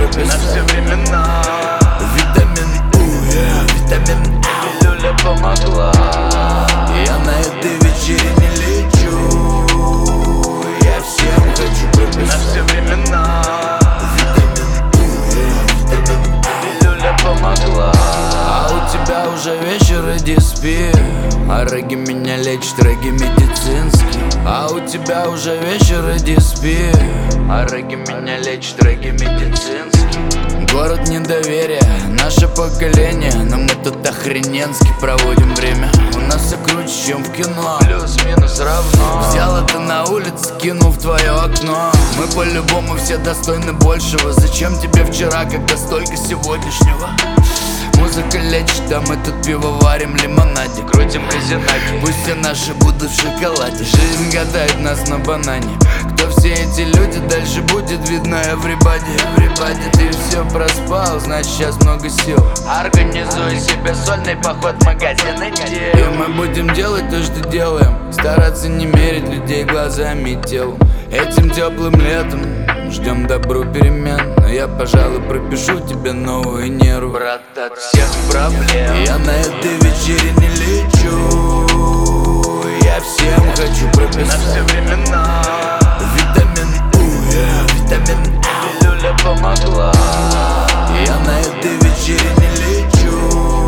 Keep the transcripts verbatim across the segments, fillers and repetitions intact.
прописать на все времена. Витамин У, yeah, витамин У, люля помогла. Я на этой вечерине лечу, я всем хочу прописать на все времена. Витамин У, yeah, витамин У, люля помогла. А у тебя уже вечер, иди спи, а регги меня лечит, регги медицинский. А у тебя уже вечер, иди спи, а регги меня лечит, регги медицинский. Город недоверия, наше поколение, но мы тут охрененски проводим время. У нас все круче, чем в кино, плюс-минус равно. Взял это на улице, кинул в твое окно. Мы по-любому все достойны большего. Зачем тебе вчера, когда столько сегодняшнего? Музыка лечит, а мы тут пиво варим, лимонаде, крутим казинаки. Пусть все наши будут в шоколаде. Жизнь гадает нас на банане. Кто все эти люди, дальше будет видно everybody. Everybody, ты все проспал, значит сейчас много сил. Организуй себе сольный поход в магазин и и мы будем делать то, что делаем. Стараться не мерить людей глазами и телом. Этим теплым летом ждем добру перемен. Но я, пожалуй, пропишу тебе новую нерву, брат, от всех проблем. Я на этой вечерине лечу, я всем хочу прописать на все времена. Витамин У, yeah, витамин У, люля помогла. Я на этой вечерине лечу,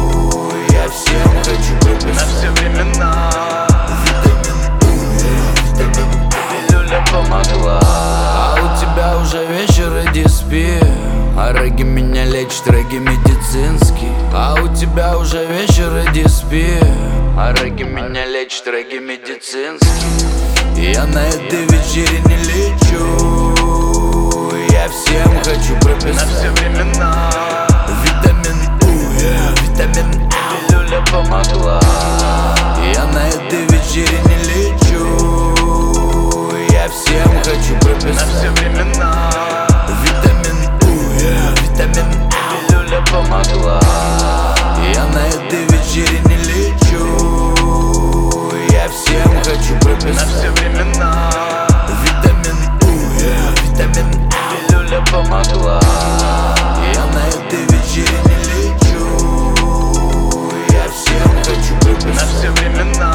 я всем хочу прописать на все времена. Витамин У, yeah, витамин У, люля помогла. А у тебя уже вечер, иди спи, а регги меня лечит, регги медицинский. А у тебя уже вечер, иди спи, а регги меня лечит, регги медицинский. Я на этой вечерине лечу, я всем хочу прописать на все времена. Витамин У, yeah, витамин У, люля помогла. Я на этой вечерине лечу, я всем хочу прописать на все времена. Витамин У, yeah, витамин У, люля помогла. Я на этой вечерине лечу, я всем хочу прописать на все времена. Витамин У, yeah, витамин У, люля помогла. Я на этой вечерине лечу, я всем хочу прописать на все времена.